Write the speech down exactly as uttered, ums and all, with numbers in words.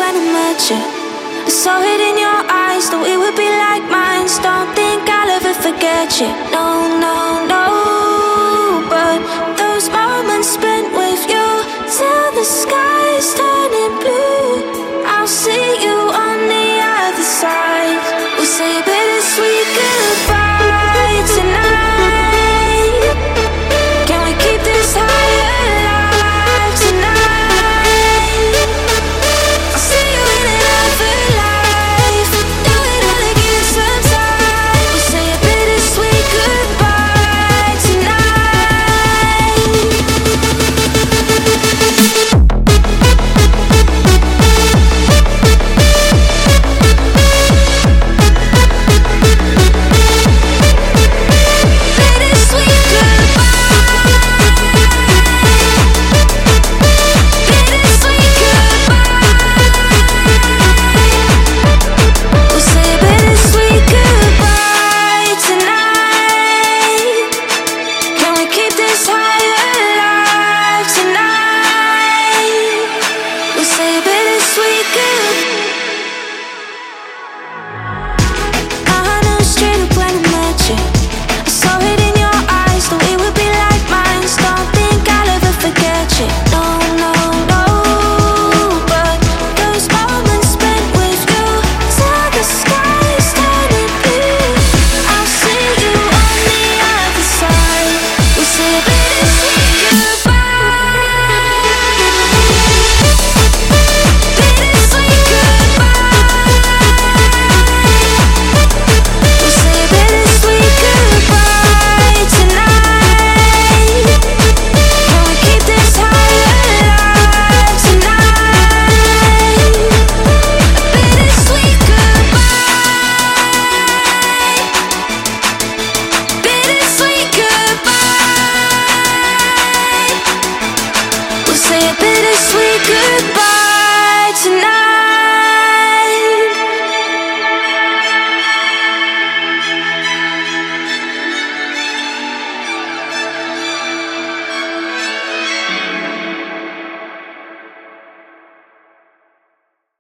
when I met you. I saw it in your eyes that we would be like minds. Don't think I'll ever forget you. No, no, no. But those moments spent with you till the sky's turning blue. I'll see you on the other side. We'll say a bittersweet goodbye tonight. Can we keep this high alive tonight? I'll see you in another life. Do it all again sometime. We'll say a bittersweet goodbye tonight. Bittersweet goodbye tonight.